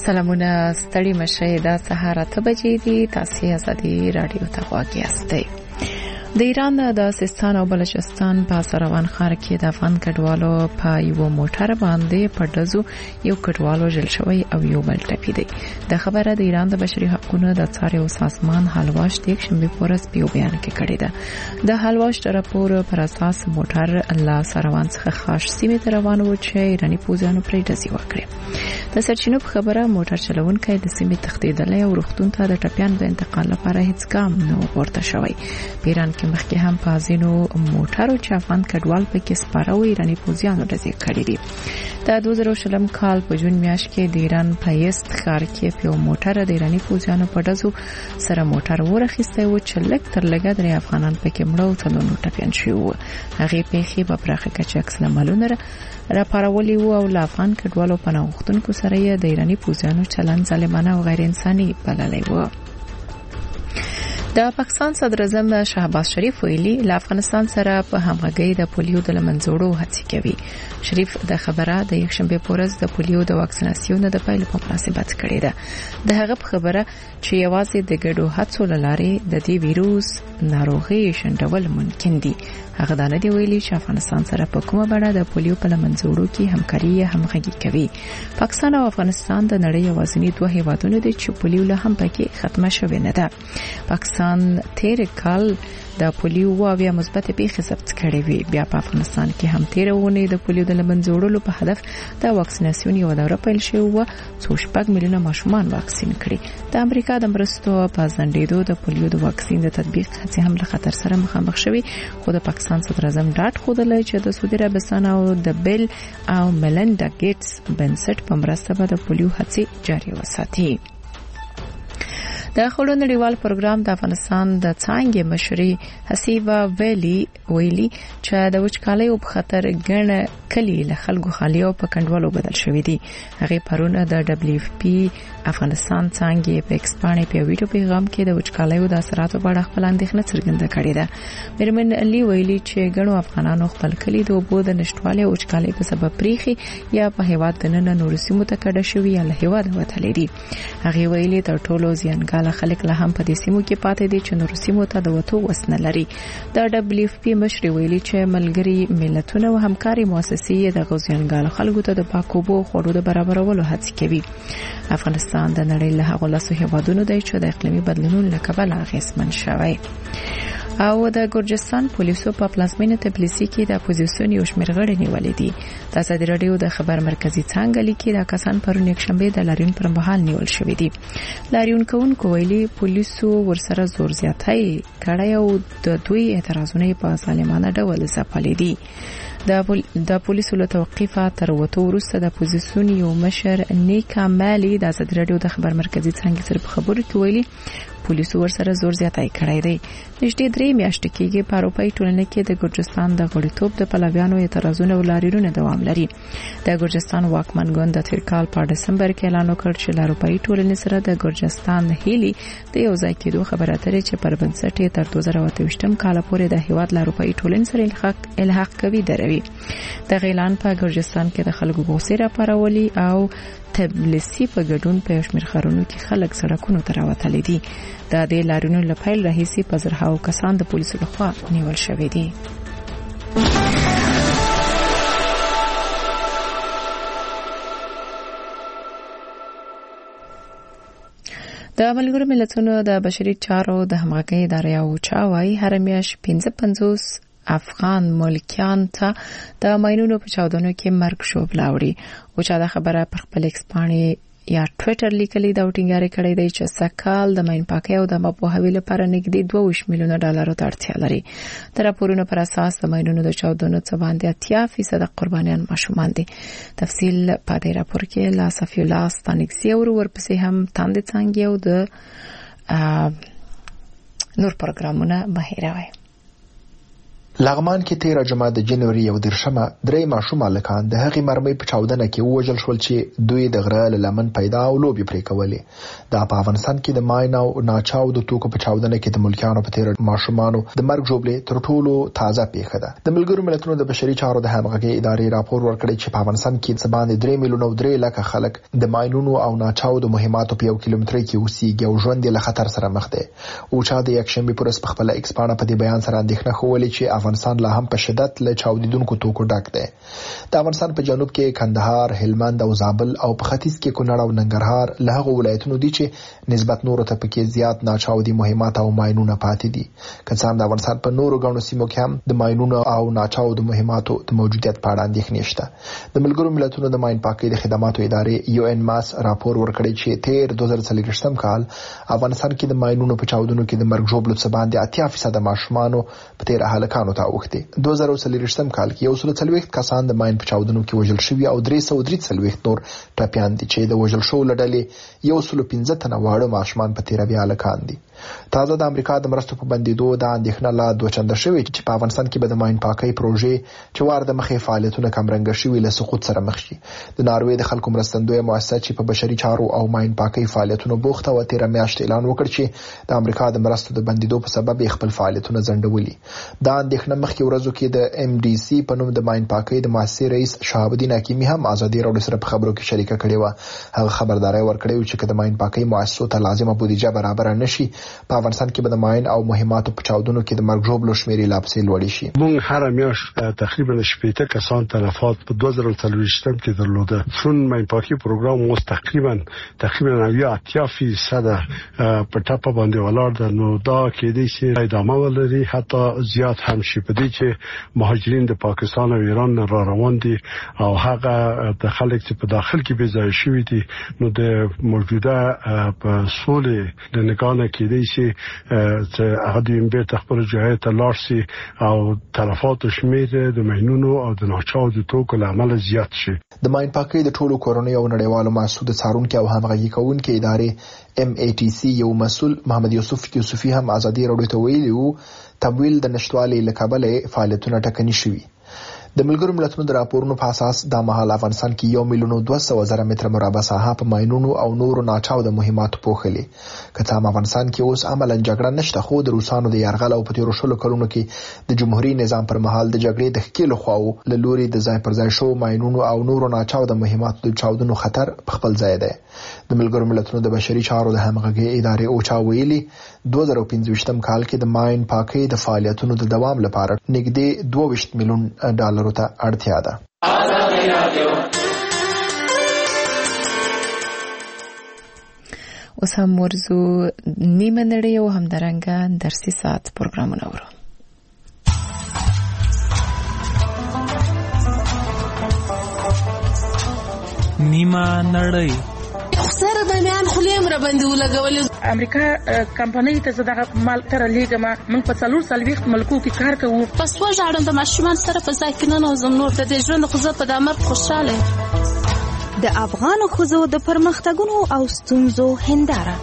سلامونه ستړي مشه د سهار 8 بجې دي. تاسو ازادي رادیو ته غواړئ یاستئ. د ایران د سیستان او بلوچستان په سروان ښار کې د افغان کډوالو په یو موټر باندې په دزو یو کډوالو جل شوی او یو بل ټپي دی. د خبره د ایران د بشري حقوقو د څار او سازمان حلواش د شنبه پورس په بیان کې کړی ده. د حلواش راپور پر اساس موټر الله سروان څخه خاص سیمه ته روان و چې ایرانی پوځیانو پرې دزي وکړي. د سرچینو په خبره موټر چلونکي د سیمه تخدیدلې او روغتون ته د ټپيان د انتقال لپاره هیڅ ګام نه ورته شوی. پیران مخکې هم په ازینو موټرو چې افغان کډوال پکې سپاره و ایرانی پوځیانو دزي کړی دي. د 2020 کال په جون میاشت کې د ایران په یست ښار کې په موټر د ایرانی پوځیانو په دزو سره موټر ورخیسته و چې لک تر لګا درې افغانان پکې مړه او څلور ټپيان شوی. هغه په په برخه کې چې اکثر معلومه را پارولي وو او افغان کډوالو په نوښتونکو سره د ایرانی پوځیانو چلند ظالمانه او غیر انساني بللی و. د پاکستان صدر اعظم شهباز شریف ویلي له افغانستان سره په همغږي د پولیو د لمنځوړو هڅې کوي. شریف د خبره د یکشنبه پورز د پولیو د واکسیناسیون د پیل په مناسبت کړې ده. د هغه په خبره چې یوازې د ګډو هڅو لارې د دې ویروس ناروغي شندول ممکن دي. هغه دا نه دی ویلي چې افغانستان سره په کومه بڼه د پولیو په لمنځوړو کې همکاري همغږي کوي. پاکستان او افغانستان د نړۍ یوازینی دوه هیوادونه دي چې پولیو له هم پکې ختمه شوې نه ده. پاکستان تیر کال د پولیو واویا مثبت پیښې ثبت کړې وي. بیا په افغانستان کې هم تیر ونه د پولیو د لمنځوړلو په هدف د واکسیناسیون یو دوره پیل شوې و چې 6 میلیونه ماشومان واکسین کړي. د امریکا د مرستو په ځنډېدو د پولیو د واکسین د تطبیق هڅې هم له خطر سره مخامخ شوي. خو د پاکستان صدر اعظم ډاډ خوده چې د سعودي عربستان او د بیل او ملنډا ګیټس بنسټ په مرسته به د پولیو هڅې جاري وساتي. د خلکو نړیوال پروګرام د افغانستان د څانګې مشري حسیبه ویلي چې د وچکالۍ په خطر ګڼ کلی له خلکو خالي او په کندوالو بدل شوې دي. هغه پرونه د دبليو اف پی افغانستان څانګې په ایکسپانې په ویډیو پیغام کې د وچکالۍ د اثراتو په اړه خپل اندېښنه څرګنده کړې ده. مرمن علي ویلي چې ګڼو افغانانو خپل کلی د اوبو د نشټوالي او وچکالۍ په سبب پریخي یا په هیواد دننه نور سیمو ته کډه شوی یا له هیواد وتلې دي. هغه ویلي تر ټولو زیانګال خلک له هم په دې سیمو کې پاتې دي چې نور سیمو ته د وټو وسنه لري. د دبليو اف پی مشر ویلي چې ملګری ملتونه او همکاري مؤسسې د غوښتنګال خلکو ته د پاکوبو خوړو د برابرولو هڅه کوي. افغانستان د نړۍ له هغو لاسو هیوادونو دی چې د اقلیمي بدلونونو له کبله اغېزمن شوی. او د ګورجستان پولیسو په پلازمینه تبلیسي کې د اپوزیسیون یو شمېر غړي نیولې دي. د ازادي رادیو د خبر مرکزی څنګه لیکي دا کسان پرون یکشنبه د لاریون پر مهال نیول شوې دي. لاریون کوونکو ویلي پولیسو ورسره زور زیاتی کړی او د دوی اعتراضونه په ظالمانه ډول ځپلي دي. د پولیسو له توقيفه تر وته ورسته د اپوزیسیون یو مشر نیکا مالی د ازادي رادیو د خبر مرکزی څنګه سره په خبرو کې ویلي پولیسو ورسره زور زیاتی کړی دی. نږدې 3 میاشتې کېږي په اروپایي ټولنه کې د ګورجستان د غړیتوب د پلویانو اعتراضونه او لاریونونه دوام لري. د ګورجستان واکمن ګوند د تیر کال په دسمبر کې اعلان وکړ چې د اروپایي ټولنې سره د ګورجستان هیلي د یو ځای کېدو خبره اترې چې پر بنسټ تر 2028 کال پورې د هیواد د اروپایي ټولنې سره الحاق کوي دروي. د اعلان په ګورجستان کې د خلکو غوسه راپارولي او تبلیسي په ګډون په شمیر خارونو کې خلک سړکونو ته راوتلي دي. د دې لاریونو لپاره راهیسي په زرهاو کسان د پولیسو لخوا نیول شوي دي. د ملګرو ملتونو د بشري چارو د همغږۍ ادارې او چاوي هر میاشت 55 افغان ملکیان ته د ماینونو په چاودنو کې مرګ شوب لاوړي. او چا د خبره پر خپل ایکسپانې یا ټویټر لیکلي دا ټینګار کړی دی چې سکهال د ماین پاکي او د مپوهوي لپاره نږدې 2 میلیونه ډالر ته اړتیا لري. تر راپورونو پر اساس د ماینونو د چاودنو څخه باندې 80% قربانیان ماشومان دي. تفصیل په دې راپور کې لا صفی الله ستانکسي او ورپسې هم تاند څنګه او د نور پروګرامونه بهیروي. لغمان کې 13 جمعه د جنوري 1 درې ماشوم هلکان د هغې مرمۍ په چاودنه کې ووژل شول چې دوی د غره له لمن پیدا او لوبې پرې کولې. دا په افغانستان کې د ماین او ناچاودو توکو په چاودنه کې د ملکیانو په 13 ماشومانو د مرګ ژوبلې تر ټولو تازه پیښه ده. د ملګرو ملتونو د بشري چارو د همغږۍ ادارې راپور ورکړی چې په افغانستان کې څه باندې 3 میلیونه او 3 لکه خلک د ماینونو او ناچاودو مهماتو په 1 کیلومتر کې اوسېږي او ژوند یې له خطر سره مخ دی. اوچا د یکشنبه پر ورځ په خپل ایکس پاڼه په دې بیان سره اندېښنه ښودلې چې افغانستان لا هم په شدت له چاودیدونکو توکو ډک دی. د افغانستان په جنوب کې کندهار، هلمند او زابل او په ختیځ کې کونړ او ننګرهار له هغو ولایتونو دي چې نسبت نورو ته پکې زیات ناچاودي مهمات او ماینونه پاتې دي. که څه هم د افغانستان په نورو غونو سیمو کې هم د ماینونو او ناچاودو مهماتو د موجودیت په اړه اندېښنې شته. د ملګرو ملتونو د ماین پاکۍ د خدماتو ادارې UN ماس راپور ورکړی چې تیر 2023 کال افغانستان کې د ماینونو په چاودنو کې د مرګ ژوبلو څخه باندې 80% ماشومانو په 13 هلکانو ته اوښتي. 2023 کال کې 140 کسان د ماین په چاودنو کې وژل شوي او 343 نور ټپیان دي چې د وژل شو لړلې 115 تنه واړه ماشومان په 13 هلکان دي. تازه د امریکا د مرستو په بندیدو د اندېښنه لا دوچنده شوې چې په افغانستان کې به د ماین پاکۍ پروژې چې وار د مخې فعالیتونه کمرنګ شوي له سقوط سره مخ شي. د ناروې د خلکو مرستندوی مؤسسه چې په بشري چارو او ماین پاکۍ فعالیتونو بوخته و 13 میاشتې اعلان وکړ چې د امریکا د مرستو د بندیدو په سبب خپل فعالیتونه ځنډولي. دا اندېښنه مخکې ورځو کې د MDC په نوم د ماین پاکۍ د مؤسسې رئیس شهاب الدین حکیمي هم ازادي راډیو سره په خبرو کې شریکه کړې و. هغه خبرداري ورکړې چې د ماین پاکۍ مؤسسو ته لازمه بودیجه برابر نشي په افغانستان کې د ماین او مهماتو په چاودنو کې د مرګ ژوبلو شمیرې لا پسې لوړې شي. موږ هر میاشت تقریبا 80 کسان تلفات په 2023 کې درلوده. چون ماین پاکی پروګرام مو تقریبا 80% په ټاپه باندې ولاړ ده، نو دا کې دې چې ادامه ولري حتی زیات هم شي. په دې چې مهاجرین د پاکستان او ایران را روان دي او هغه د خلک چې په داخل کې بې ځای شوي دي، نو د موجوده په سولې د نگانه کې دې چې هغه د بیرته خپل ځای ته لاړ شي او تلفات شمیر د ماینونو او د ناچاودو توکو له امله زیات شي. د ماین پاکۍ د ټولو کورنۍ او نړیوالو مؤسسو د څارونکو او همغږي کوونکو ادارې MATC یو مسؤل محمد یوسف یوسفي هم ازادي راډیو ته ویلي وو تمویل د نشټوالي له کبله فعالیتونه ټکني شوي. د ملګرو ملتونو د راپورونو په اساس د مهال افغانستان کې 1,200,000 متر مربع ساحه په ماینونو او نورو ناچاوده مهماتو پوښلې. که څه هم افغانستان کې اوس عملاً جګړه نشته، خو د روسانو د یرغل او په تیرو شلو کلونو کې د جمهوریت نظام پر مهال د جګړې د ښکیلو خواو له لوري د ځای پر ځای شو ماینونو او نورو ناچاوده مهماتو د چاودنو خطر په خپل ځای دی. د ملګرو ملتونو د بشري چارو د همغږۍ ادارې اوچا ویلي 2015 کال کې د ماین پاکۍ د فعالیتونو د دوام لپاره نږدې 22 میلیون ډالرو ته اړتیا ده. اوس هم ورزو نیمه نړۍ او همدارنګه درسي ساعت پروګرامونه ورو. نیمه نړۍ سره درمیان خلیم را باندې ولګول. امریکا کمپنۍ ته زداغه مال تر لیګما من په 440 ملکو کې کار کوو. پس وژاړم د ماشومان سره په ځای کې نه نوزم نور د دې ژوند خو زه په دامر خوشاله. د افغان ښځو د پرمختګونو او ستونزو هنداره.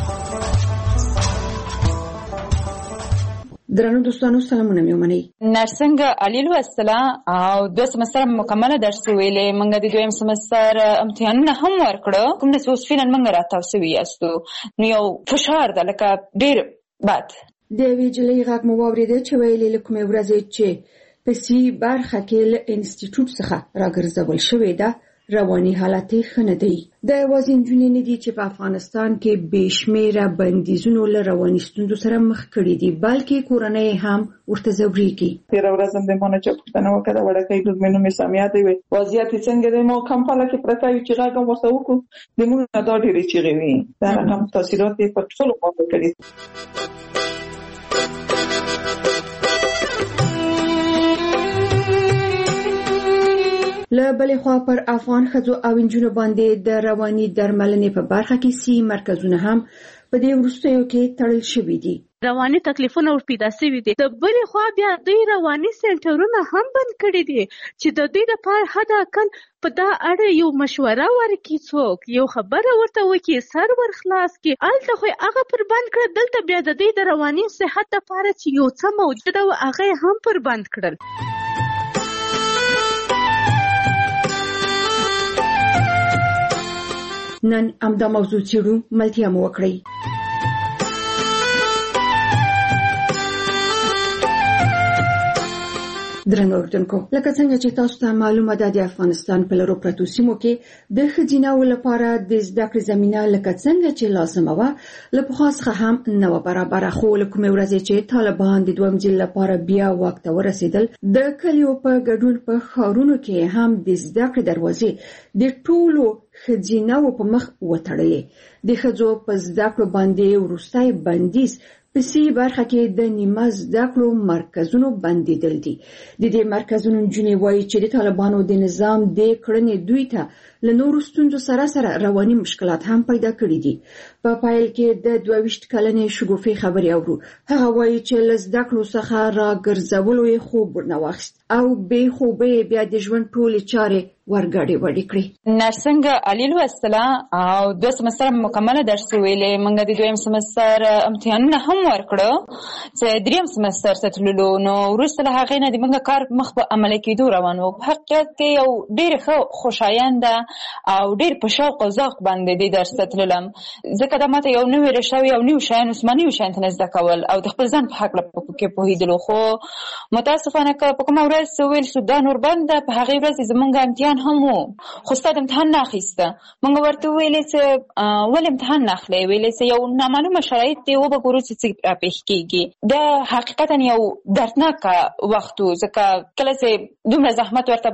درنو دوستانو سلامونه میومنئ. نرسنګ علیلو السلام او 2 سمستر مکمله درس ویلې. منګه د 2م سمستر امتحانونه هم ورکړو. کوم د سوسفینن منګه راتاو سوي یاستو. نو یو فشار د لکه ډیر بد د ویجلې غږ مو واورېده چې ویلې لکه ورځې چې په سی برخه کې له انسټیټیوټ څخه راګرځول شوې ده رواني حالت ښه دی. د وازین جنې دي چې په افغانستان کې بشمیره بندیزونو له رواني ستونزو سره مخ کړي دي، بلکې کورنۍ هم ورته ځوریږي. تیر ورځ هم د مونږه پښتنه وکړه وړکې د مینو می سمیات وي وضعیت څنګه دی. مو کمپاله کې پرتاوي چې راګم وسو کو د مونږه دا ډېری چیغي وي. دا رقم تاثیرات په ټولو باندې کړي. له بلې خوا پر افغان ښځو او نجونو باندې د رواني درملنې په برخه کې 3 مرکزونه هم په دې وروستیو کې تړل شوي دي. رواني تکلیفونه ور پیدا شوي دي. د بلې خوا بیا دوی رواني سنټرونه هم بند کړي دي چې د دوی لپاره حد اقل په دا اړه یو مشوره ورکړي، څوک یو خبره ورته وکړي، سر ور خلاص کړي. هلته خو هغه پر بند کړل، دلته بیا د دوی د رواني صحت لپاره چې یو څه موجوده وه هغه هم پر بند کړل. نن همدا موضوع څېړو، ملتیا مو وکړئ. درنو اورېدونکو، لکه څنګه چې تاسو ته معلومه ده، د افغانستان په لرو پرتو سیمو کې د ښځیناو لپاره د زده کړې زمینه لکه څنګه چې لازمه وه له پخوا څخه هم نه وه برابره. خو له کومې ورځې چې طالبان د دویم ځل لپاره بیا واک ته ورسېدل، د کلیو په ګډون په ښارونو کې هم د زده کړې دروازې د ټولو ښځیناو په مخ وتړلې. د ښځو په زده کړو باندې وروستی بندیز په سی برخه کې د نیمه زده کړو مرکزونو بندیدل دي. د دې مرکزونو نجونې وایي چې د طالبانو د نظام د کړنې دوی ته له نورو ستونزو سره رواني مشکلات هم پیدا کړي دي. په پایل کې د 22 کلنې شګوفې خبرې اورو. هغه وایي چې له زده کړو څخه راګرځولو یې خوب ورنه واخیست او بې خوبۍ بیا د ژوند ټولې چارې ورګډې وډې کړې. نرسنګ علي لوستله او 2 سمستر مکمله درس ویلې. موږ د 2م سمستر امتحانونه هم ورکړو چې 3م سمستر ته تللو، نو وروسته له هغې نه د موږ کار مخ په عملي کېدو روان و. په حقیقت کې یو ډېر ښه خوشاینده او ډېر په شوق او ذوق باندې د درس ته تللم، ځکه دا ماته یو نوی رشته یو نوي شیان عثماني شیان ته زده کول او د خپل ځان په هکله پکې پوهېدلو. خو متاسفانه که په کومه ورځ ویل شو دا نور بنده، په هغې ورځ زموږ امتحان هم و، خو ستا د امتحان نه اخیسته. موږ ورته وویلې چې ولې امتحان نه اخلئ؟ ویلې چې یو نامعلومه شرایط دی، وبګورو چې څه راپېښ کېږي. دا حقیقتا یو دردناکه وخت و، ځکه کله چې دومره زحمت ورته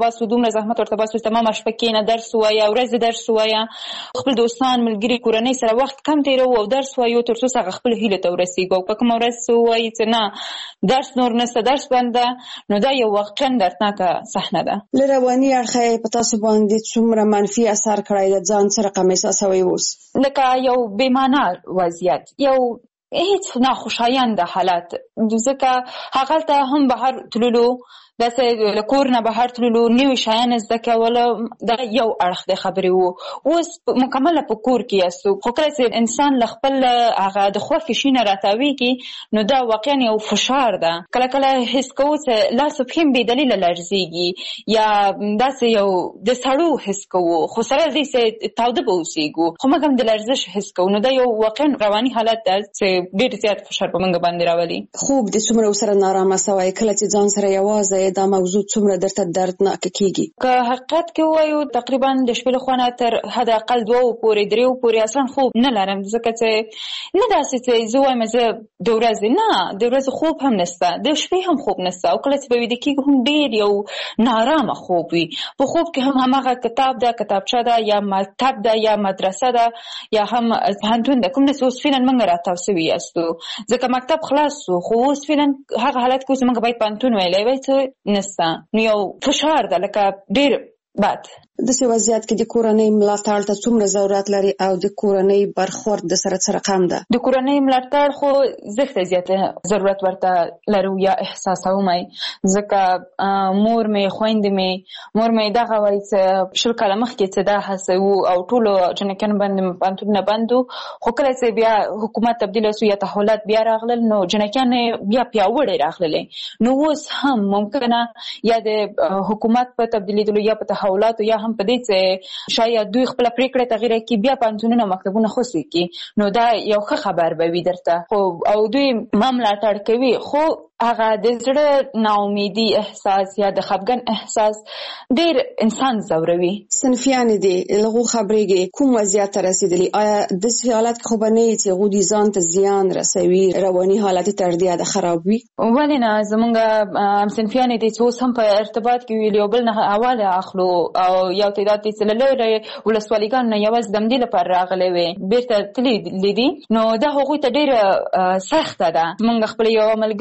باسو تمامه شپه کښېنه، درس ووایه، ورځې درس ووایه، خپل دوستان، ملګري، کورنۍ سره وخت کم تېروو او درس وایو تر څو هغه خپل هیلو ته ورسېږو. او که کومه ورځ ووایي چې نه درس نور نشته، درس بنده، نو دا یو واقعا دردناکه صحنه ده. له رواني اړخه په تاسو باندې څومره منفي اثر کړی ده؟ ځان څه رقم احساسوئ اوس؟ لکه یو بېمعنه وضعیت، یو هیڅ ناخوشایند حالت، ځکه هغلته هم بهر تللو، داسې له کور نه بهر تللو، نوي شیان زده کولو، دا یو اړخ د خبرې و. اوس مکمله په کور کې یاستو، خو کله چې انسان له خپل هغه د خوښې شي نه راتاویږي، نو دا واقعا یو فشار ده. کله کله حس کوو چې لاس او پښې مې بېدلیله لړزېږي، یا داسې یو د سړو حس کوو، خو سره دې چې تاوده به اوسېږو، خو موږ هم د لړزش حس کوو. نو دا یو واقعا رواني حالت ده چې ډېر زیات فشار په موږ باندې راولي. خوب دې څومره ورسره نارامه سوی؟ کله چې ځان سره یوازې دا موضوع څومره درته دردناکه کېږي؟ که حقیقت کې ووایو تقریبا د شپې له خوا نه تر حد اقل 2 پورې 3 پورې اصلا خوب نه لرم، ځکه چې نه داسې چې زه وایم زه د ورځې، نه د ورځې خوب هم نشته، د شپې هم خوب نشته، او کله چې به ویده کېږو هم ډېر یو نارامه خوب وي. په خوب کې هم هماغه کتاب ده، کتابچه ده، یا مکتب ده، یا مدرسه ده، یا هم پوهنتون ده. کوم داسې اوس فعلا موږ راتاو سوي یاستو، ځکه مکتب خلاص سو، خو اوس فعلا هغه حالت کې اوس موږ باید پوهنتون ویلی وای چې نسته. نو یو فشار ده، لکه ډېر بد. داسې وضعیت کې د کورنۍ ملاتړ ته څومره ضرورت لري او د کورنۍ برخورد د سره څه رقم ده؟ د کورنۍ ملاتړ خو زښته زیاته ضرورت ورته لرو یا احساسومی، ځکه مور مې، خویندې مې، مور مې دغه وایي چې 20 کاله مخکې چې دا هڅه وو او ټولو جنکیانو باندې پوهنتونونه بند وو، خو کله چې بیا حکومت تبدیل شو یا تحولات بیا راغلل، نو جنکیان بیا پیاوړې راغللې. نو اوس هم ممکنه یا د حکومت په تبدیلېدلو یا په تحولاتو یا هم په دې چې شاید دوی خپل پریکړه تغییر کړي، بیا پوهنتونونه او مکتبونه خوسي کړي، نو دا یو ښه خبر به وي درته. خو او دوی ملاتړ کوي، خو هغه د زړه ناامیدي احساس یا د خفګان احساس ډېر انسان ځوروي. صنفیانې دي لغو خبرېږي کوم وضعیت ته رسېدلي؟ آیا داسې حالت کې خو به نه وي چې هغوی دې ځان ته زیان رسوي، رواني حالت یې تر دې حده خراب وي؟ ولې نه، زمونږ صنفیانې دي چې اوس هم په ارتباط کې وي، یو بل نه حواله اخلو، او یو تعداد دي چې له لرې ولسوالیګانو نه یوازې د همدې لپاره راغلی وي بېرته تللي دي، نو دا هغوی ته ډېره سخته ده. زمونږ خپله یوه ملګرې وه،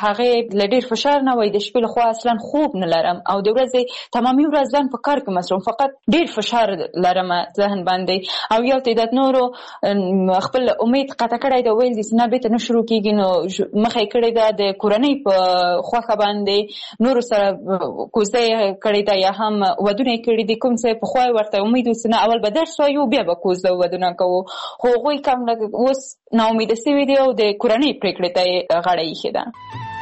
هغه لډیر فشار نه وای د شپې لخوا اصلا خوب نه لرم او د ورځې تمامي ورځ ځان په کار کې مصروف فقط ډیر فشار لرم ذهن باندې او یو تعداد نورو خپل امید قطع کړی دا ویل دي چې نه به ته شروع کیږي نو مخې کړی دا د کورنۍ په خوخه باندې نور سره کوزه کړی دا یا هم ودونه کړی دي کوم څه په خوای ورته امید وسنه اول به درس وایو بیا به کوزه ودونه کوو خو غوي کم اوس نا امید سوي دي او د کورنۍ پریکړې ته غاړه ایښې ده.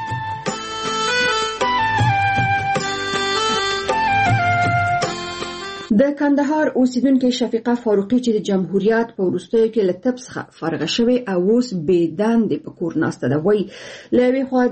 د کندهار اوسیدونکو شفیقه فاروقي چې د جمهوریت په وروستیو کې له طب څخه فارغه شوې او اوس بې دندې په کور ناسته ده وایي له یوې خوا